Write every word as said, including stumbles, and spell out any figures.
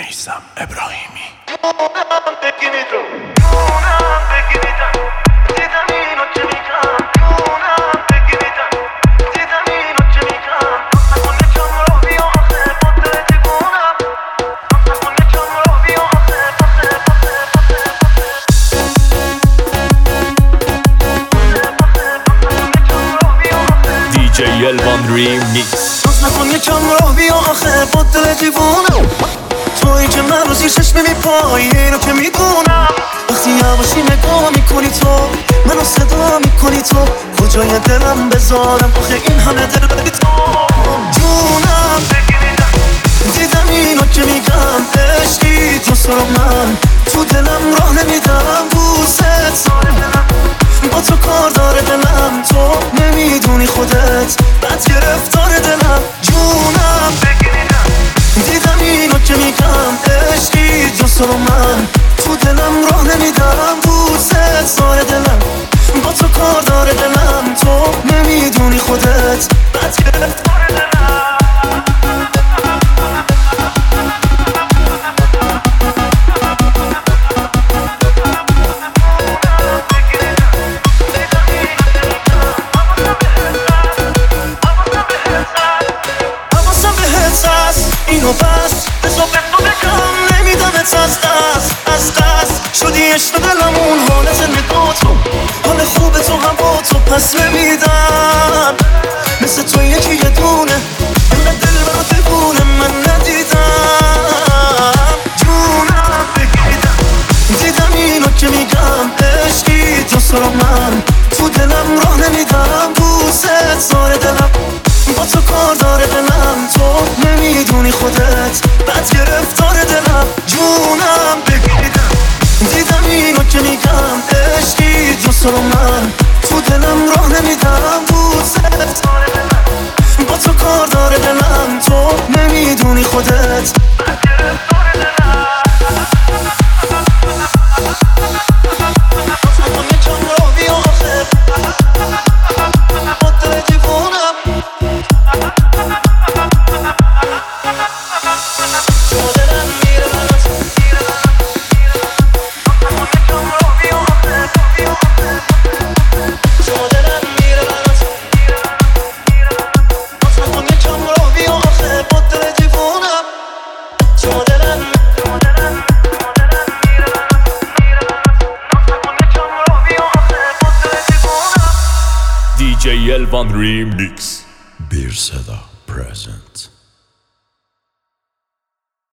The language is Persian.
میثم ابراهیمی. دی جی الوان ریمیکس. ناز نکن یکم راه بیا آخه با دل دیوونم، تویی که من رو زیر چشم میپایی اینو که میدونم. وقتی یواشی نگاه میکنی تو منو صدا میکنی تو کجای دلم بذارم آخه این همه دل بدی تو جونم. دیدم اینو که میگم عشقی تو سر من تو دلم راه نمیدم دوست با تو کار داره دلم، تو نمیدونی خودت بد گرفتار دلم جونم. دیدم اینو که میگم عشقی جز من تو دلم راه نمیدم دوست داره دلم با تو کار داره دلم، تو نمیدونی خودت بد گرفتار دلم. اینو بس بزا به تو بگم نمیدمت از قصد از قصد شدی عشق دلمون حال زندگا تو حال خوب تو هم با تو پس نمیدم مثل تو یکی یه دونه اینقدر دل برا دیوونه من ندیدم جونم بگیدم. دیدم اینو که میگم عشقی تو سر من تو دلم راه نمیدم دوست داره دلم با تو کار داره دلم، تو نمیدونی خودت بد گرفتار دلم جونم بگیدم. دیدم اینو که میگم عشقی جز من تو دلم راه نمیدم دوست داره دلم با تو کار داره دلم، تو نمیدونی خودت بد گرفتار دلم. دی جی الوان ریمیکس. بیر صدا پرزنت.